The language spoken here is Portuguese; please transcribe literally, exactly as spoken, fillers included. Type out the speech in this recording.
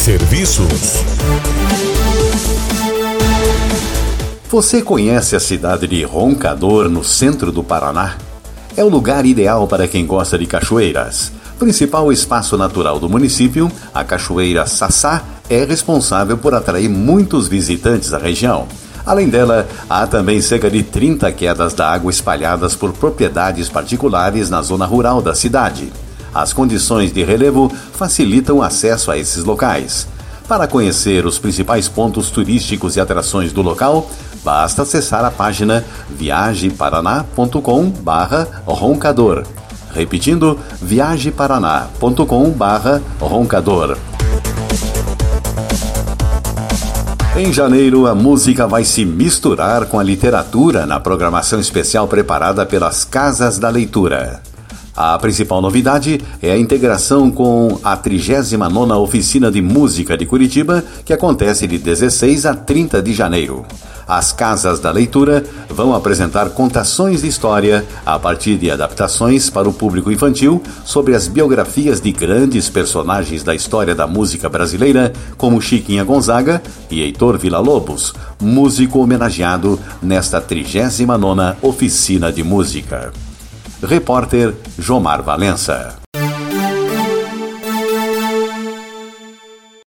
Serviços. Você conhece a cidade de Roncador, no centro do Paraná? É o lugar ideal para quem gosta de cachoeiras. Principal espaço natural do município, a Cachoeira Sassá é responsável por atrair muitos visitantes à região. Além dela, há também cerca de trinta quedas d'água espalhadas por propriedades particulares na zona rural da cidade. As condições de relevo facilitam o acesso a esses locais. Para conhecer os principais pontos turísticos e atrações do local, basta acessar a página viagem paraná ponto com barra roncador. Repetindo, viagem paraná ponto com barra roncador. Em janeiro, a música vai se misturar com a literatura na programação especial preparada pelas Casas da Leitura. A principal novidade é a integração com a trigésima nona Oficina de Música de Curitiba, que acontece de dezesseis a trinta de janeiro. As Casas da Leitura vão apresentar contações de história a partir de adaptações para o público infantil sobre as biografias de grandes personagens da história da música brasileira, como Chiquinha Gonzaga e Heitor Villa-Lobos, músico homenageado nesta trigésima nona Oficina de Música. Repórter Jomar Valença.